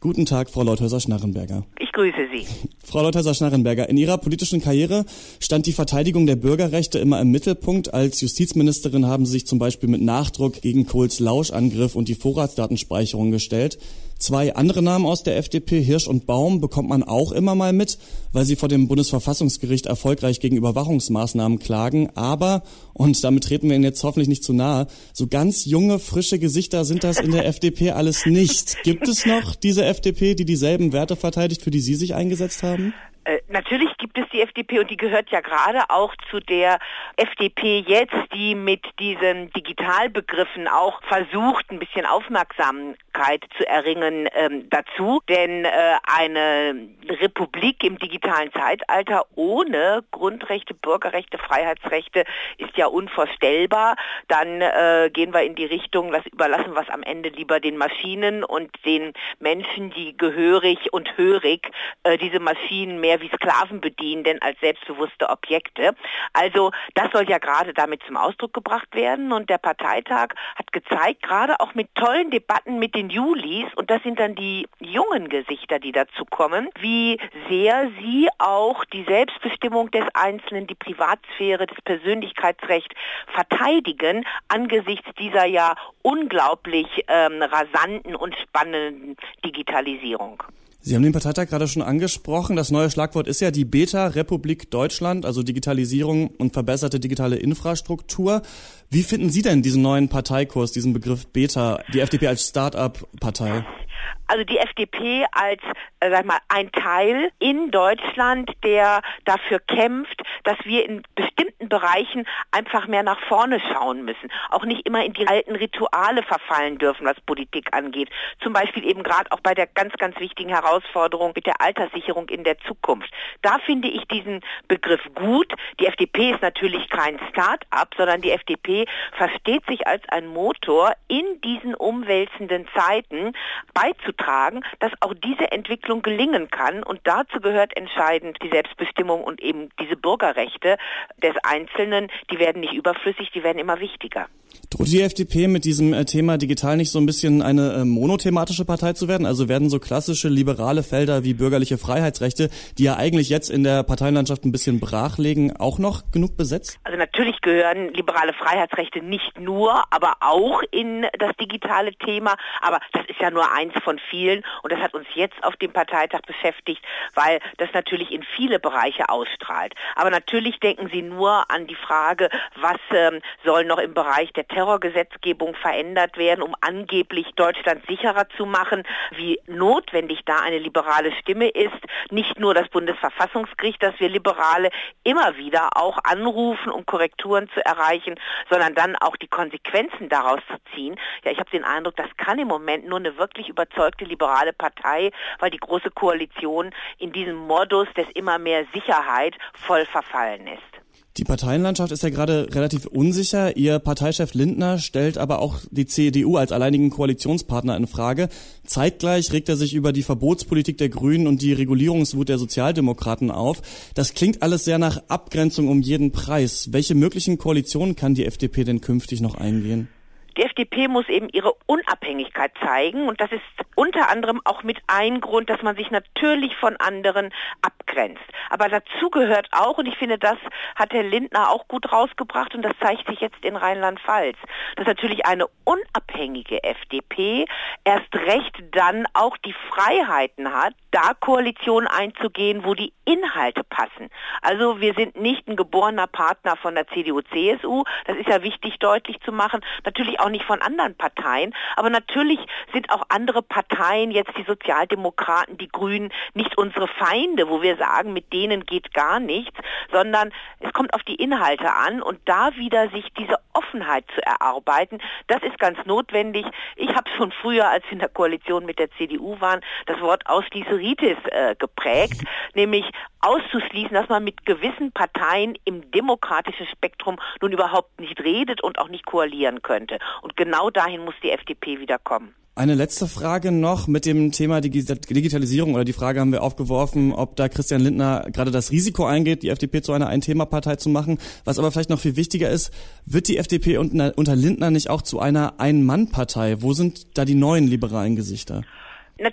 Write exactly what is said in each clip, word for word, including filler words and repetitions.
Guten Tag, Frau Leuthäuser-Schnarrenberger. Ich grüße Sie. Frau Leuthäuser-Schnarrenberger, in Ihrer politischen Karriere stand die Verteidigung der Bürgerrechte immer im Mittelpunkt. Als Justizministerin haben Sie sich zum Beispiel mit Nachdruck gegen Kohls Lauschangriff und die Vorratsdatenspeicherung gestellt. Zwei andere Namen aus der F D P, Hirsch und Baum, bekommt man auch immer mal mit, weil sie vor dem Bundesverfassungsgericht erfolgreich gegen Überwachungsmaßnahmen klagen. Aber, und damit treten wir Ihnen jetzt hoffentlich nicht zu nahe, so ganz junge, frische Gesichter sind das in der F D P alles nicht. Gibt es noch diese F D P, die dieselben Werte verteidigt, für die Sie sich eingesetzt haben? Äh, natürlich gibt es die F D P und die gehört ja gerade auch zu der F D P jetzt, die mit diesen Digitalbegriffen auch versucht, ein bisschen Aufmerksamkeit zu erringen ähm, dazu. Denn äh, eine Republik im digitalen Zeitalter ohne Grundrechte, Bürgerrechte, Freiheitsrechte ist ja unvorstellbar. Dann äh, gehen wir in die Richtung, das überlassen wir es am Ende lieber den Maschinen und den Menschen, die gehörig und hörig äh, diese Maschinen mehr wie Sklaven bedienen, denn als selbstbewusste Objekte. Also das soll ja gerade damit zum Ausdruck gebracht werden und der Parteitag hat gezeigt, gerade auch mit tollen Debatten mit den Julis, und das sind dann die jungen Gesichter, die dazu kommen, wie sehr sie auch die Selbstbestimmung des Einzelnen, die Privatsphäre, das Persönlichkeitsrecht verteidigen angesichts dieser ja unglaublich ähm, rasanten und spannenden Digitalisierung. Sie haben den Parteitag gerade schon angesprochen. Das neue Schlagwort ist ja die Beta-Republik Deutschland, also Digitalisierung und verbesserte digitale Infrastruktur. Wie finden Sie denn diesen neuen Parteikurs, diesen Begriff Beta, die F D P als Start-up-Partei? Also die F D P als, äh, sag mal, ein Teil in Deutschland, der dafür kämpft, dass wir in bestimmten Bereichen einfach mehr nach vorne schauen müssen. Auch nicht immer in die alten Rituale verfallen dürfen, was Politik angeht. Zum Beispiel eben gerade auch bei der ganz, ganz wichtigen Herausforderung mit der Alterssicherung in der Zukunft. Da finde ich diesen Begriff gut. Die F D P ist natürlich kein Start-up, sondern die F D P versteht sich als ein Motor, in diesen umwälzenden Zeiten beizutragen, dass auch diese Entwicklung gelingen kann. Und dazu gehört entscheidend die Selbstbestimmung und eben diese Bürgerrechte des Einzelnen. Die werden nicht überflüssig, die werden immer wichtiger. Droht die F D P mit diesem äh, Thema digital nicht so ein bisschen eine äh, monothematische Partei zu werden? Also werden so klassische liberale Felder wie bürgerliche Freiheitsrechte, die ja eigentlich jetzt in der Parteienlandschaft ein bisschen brach liegen, auch noch genug besetzt? Also natürlich gehören liberale Freiheitsrechte nicht nur, aber auch in das digitale Thema. Aber das ist ja nur eins von vielen und das hat uns jetzt auf dem Parteitag beschäftigt, weil das natürlich in viele Bereiche ausstrahlt. Aber natürlich denken Sie nur an die Frage, was ähm, soll noch im Bereich der Terrorgesetzgebung verändert werden, um angeblich Deutschland sicherer zu machen, wie notwendig da eine liberale Stimme ist. Nicht nur das Bundesverfassungsgericht, das wir Liberale immer wieder auch anrufen, um Korrekturen zu erreichen, sondern dann auch die Konsequenzen daraus zu ziehen. Ja, ich habe den Eindruck, das kann im Moment nur eine wirklich überzeugte liberale Partei, weil die Große Koalition in diesem Modus des immer mehr Sicherheit voll verfallen ist. Die Parteienlandschaft ist ja gerade relativ unsicher. Ihr Parteichef Lindner stellt aber auch die C D U als alleinigen Koalitionspartner in Frage. Zeitgleich regt er sich über die Verbotspolitik der Grünen und die Regulierungswut der Sozialdemokraten auf. Das klingt alles sehr nach Abgrenzung um jeden Preis. Welche möglichen Koalitionen kann die F D P denn künftig noch eingehen? Die F D P muss eben ihre Unabhängigkeit zeigen und das ist unter anderem auch mit ein Grund, dass man sich natürlich von anderen abgrenzt. Aber dazu gehört auch, und ich finde, das hat Herr Lindner auch gut rausgebracht und das zeigt sich jetzt in Rheinland-Pfalz, dass natürlich eine unabhängige F D P erst recht dann auch die Freiheiten hat, da Koalitionen einzugehen, wo die Inhalte passen. Also wir sind nicht ein geborener Partner von der C D U C S U, das ist ja wichtig deutlich zu machen, natürlich auch nicht von anderen Parteien, aber natürlich sind auch andere Parteien, jetzt die Sozialdemokraten, die Grünen, nicht unsere Feinde, wo wir sagen, mit denen geht gar nichts, sondern es kommt auf die Inhalte an und da wieder sich diese Offenheit zu erarbeiten, das ist ganz notwendig. Ich habe schon früher, als wir in der Koalition mit der C D U waren, das Wort Ausschließeritis äh, geprägt, nämlich auszuschließen, dass man mit gewissen Parteien im demokratischen Spektrum nun überhaupt nicht redet und auch nicht koalieren könnte. Und genau dahin muss die F D P wieder kommen. Eine letzte Frage noch mit dem Thema Digitalisierung, oder die Frage haben wir aufgeworfen, ob da Christian Lindner gerade das Risiko eingeht, die F D P zu einer Ein-Thema-Partei zu machen. Was aber vielleicht noch viel wichtiger ist, wird die F D P unter, unter Lindner nicht auch zu einer Ein-Mann-Partei? Wo sind da die neuen liberalen Gesichter? Natürlich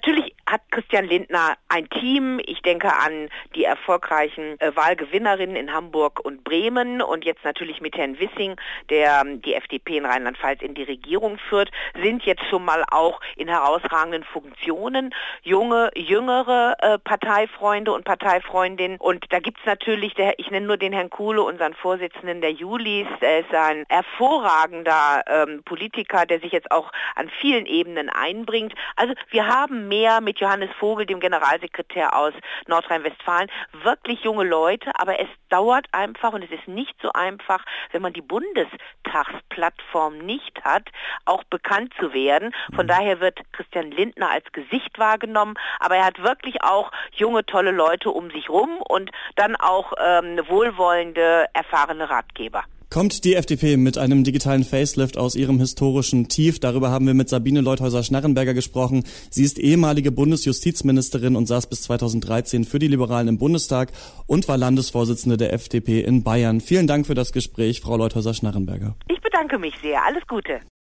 hat Christian Lindner ein Team. Ich denke an die erfolgreichen äh, Wahlgewinnerinnen in Hamburg und Bremen und jetzt natürlich mit Herrn Wissing, der ähm, die F D P in Rheinland-Pfalz in die Regierung führt, sind jetzt schon mal auch in herausragenden Funktionen junge, jüngere äh, Parteifreunde und Parteifreundinnen. Und da gibt's natürlich, der, ich nenne nur den Herrn Kuhle, unseren Vorsitzenden der Julis, er ist ein hervorragender ähm, Politiker, der sich jetzt auch an vielen Ebenen einbringt. Also wir haben mehr mit Johannes Vogel, dem Generalsekretär aus Nordrhein-Westfalen, wirklich junge Leute, aber es dauert einfach und es ist nicht so einfach, wenn man die Bundestagsplattform nicht hat, auch bekannt zu werden. Von daher wird Christian Lindner als Gesicht wahrgenommen, aber er hat wirklich auch junge, tolle Leute um sich rum und dann auch ähm, wohlwollende, erfahrene Ratgeber. Kommt die F D P mit einem digitalen Facelift aus ihrem historischen Tief? Darüber haben wir mit Sabine Leuthäuser-Schnarrenberger gesprochen. Sie ist ehemalige Bundesjustizministerin und saß bis zweitausenddreizehn für die Liberalen im Bundestag und war Landesvorsitzende der F D P in Bayern. Vielen Dank für das Gespräch, Frau Leuthäuser-Schnarrenberger. Ich bedanke mich sehr. Alles Gute.